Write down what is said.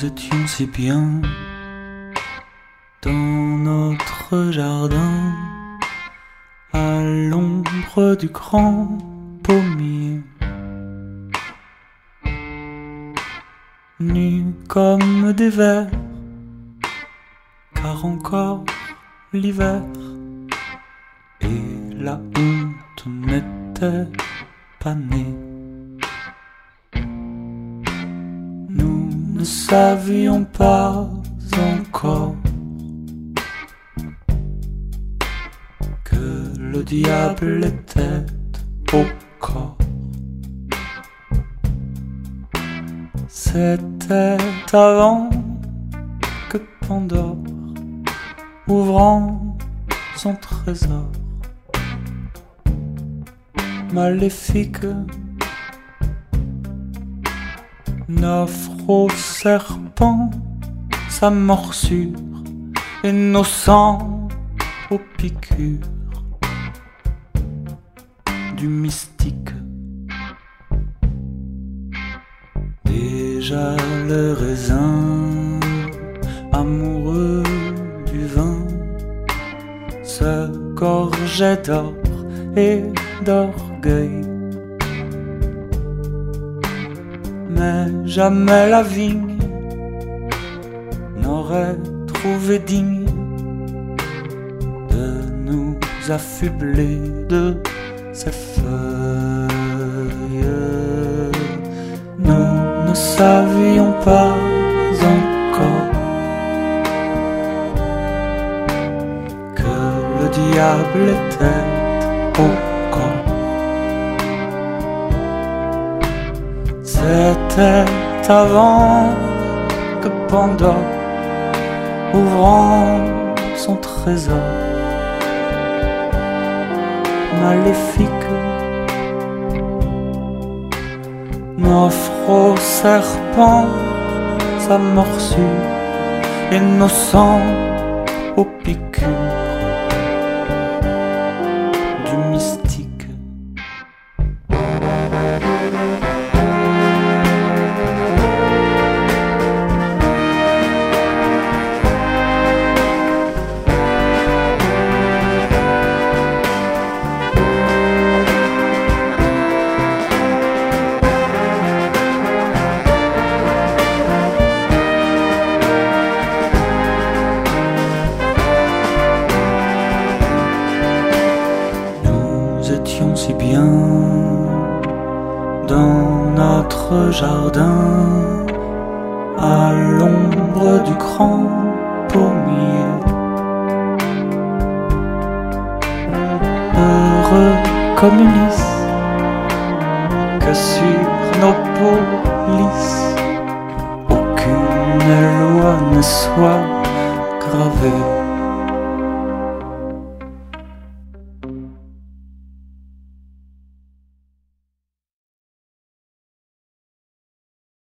étions si bien dans notre jardin, à l'ombre du grand pommier, nus comme des vers, car encore l'hiver et la honte n'était pas née. Nous ne savions pas encore que le diable était au corps. C'était avant que Pandore, ouvrant son trésor maléfique, n'offre au serpent sa morsure, innocent aux piqûres du mystique. Déjà le raisin, amoureux du vin, se gorgeait d'or et d'orgueil. Mais jamais la vigne n'aurait trouvé digne de nous affubler de ses feuilles. Nous ne savions pas encore que le diable était au corps. C'était avant que Pandore, ouvrant son trésor maléfique, n'offre au serpent sa morsure, innocent aux piqûres du mystique. Si bien dans notre jardin, à l'ombre du grand pommier, heureux comme Ulysse, que sur nos peaux lisses aucune loi ne soit gravée.